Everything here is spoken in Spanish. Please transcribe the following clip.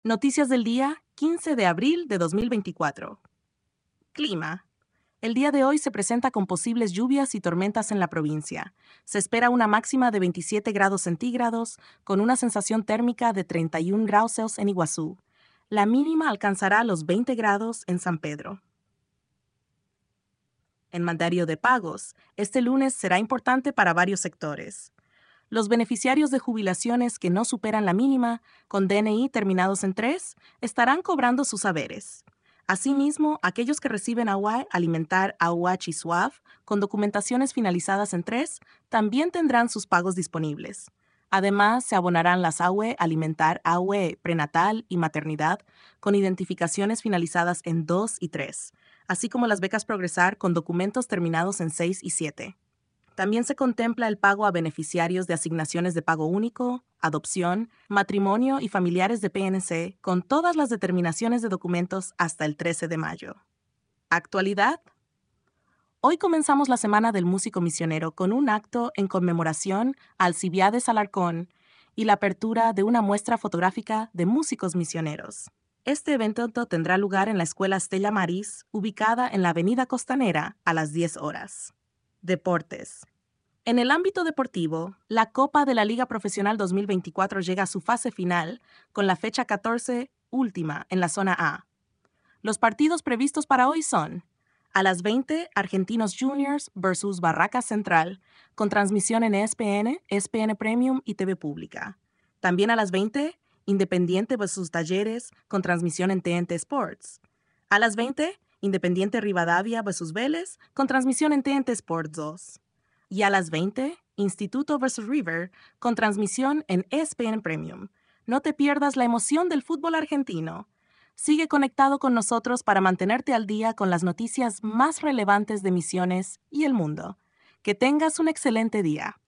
Noticias del día 15 de abril de 2024. Clima. El día de hoy se presenta con posibles lluvias y tormentas en la provincia. Se espera una máxima de 27 grados centígrados con una sensación térmica de 31 grados Celsius en Iguazú. La mínima alcanzará los 20 grados en San Pedro. En mandario de pagos, este lunes será importante para varios sectores. Los beneficiarios de jubilaciones que no superan la mínima, con DNI terminados en 3, estarán cobrando sus haberes. Asimismo, aquellos que reciben agua alimentar AUH y SUAF, con documentaciones finalizadas en 3, también tendrán sus pagos disponibles. Además, se abonarán las AUE alimentar AUE prenatal y maternidad, con identificaciones finalizadas en 2 y 3, así como las becas Progresar con documentos terminados en 6 y 7. También se contempla el pago a beneficiarios de asignaciones de pago único, adopción, matrimonio y familiares de PNC con todas las determinaciones de documentos hasta el 13 de mayo. Actualidad. Hoy comenzamos la Semana del Músico Misionero con un acto en conmemoración a Alcibiades Alarcón y la apertura de una muestra fotográfica de músicos misioneros. Este evento tendrá lugar en la Escuela Stella Maris, ubicada en la Avenida Costanera, a las 10 horas. Deportes. En el ámbito deportivo, la Copa de la Liga Profesional 2024 llega a su fase final, con la fecha 14, última, en la zona A. Los partidos previstos para hoy son: a las 20, Argentinos Juniors versus Barracas Central, con transmisión en ESPN, ESPN Premium y TV Pública. También a las 20, Independiente versus Talleres, con transmisión en TNT Sports. A las 20, Independiente Rivadavia versus Vélez, con transmisión en TNT Sports 2. Y a las 20, Instituto vs. River, con transmisión en ESPN Premium. No te pierdas la emoción del fútbol argentino. Sigue conectado con nosotros para mantenerte al día con las noticias más relevantes de Misiones y el mundo. Que tengas un excelente día.